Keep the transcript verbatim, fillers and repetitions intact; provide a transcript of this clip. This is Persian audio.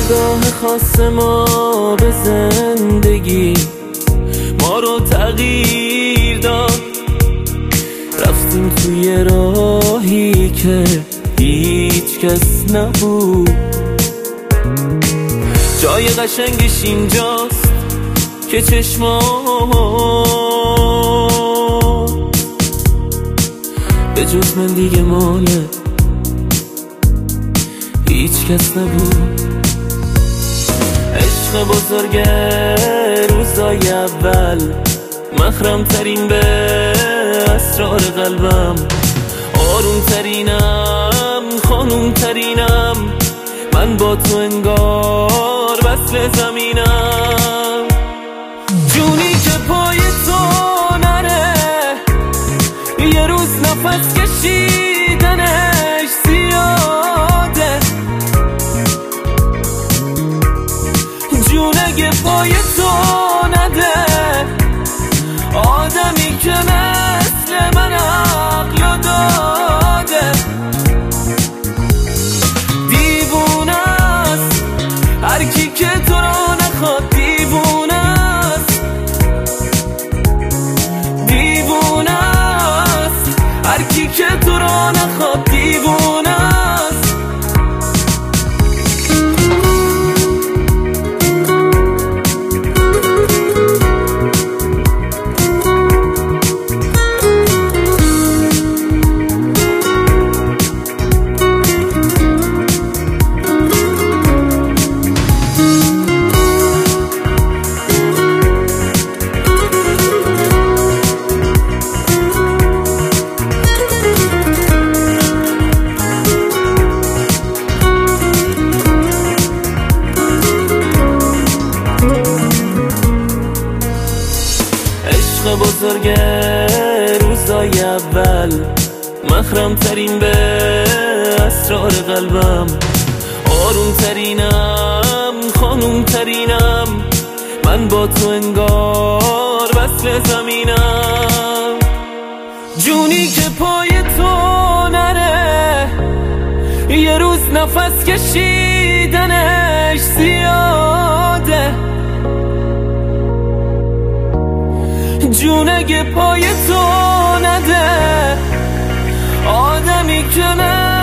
نگاه خاص ما به زندگی ما رو تغییر داد. رفتیم توی راهی که هیچ کس نبود. جای قشنگش اینجاست که چشمات به جز من دیگه ماله هیچ کس نبود. عشق بزرگه روزای اول، مخرم ترین به اسرار قلبم، آروم ترینم خانوم ترینم، من با تو انگار وصل زمینم. جونی که پای تو نره یه روز نفس کشیدنش زیاده. جون اگه پای تو نده آدمی که مثل من عقل داده. دیوونه است هر کی که تو رو نخواد، دیوونه است. دیوونه است هر کی که تو رو نخواد، دیوونه است. بزرگه روزای اول، مخرم ترین به اسرار قلبم، آروم ترینم خانوم ترینم، من با تو انگار وصل زمینم. جونی که پای تو نره یه روز نفس کشیدنش زیاده. جون اگه پای تو نده آدمی که من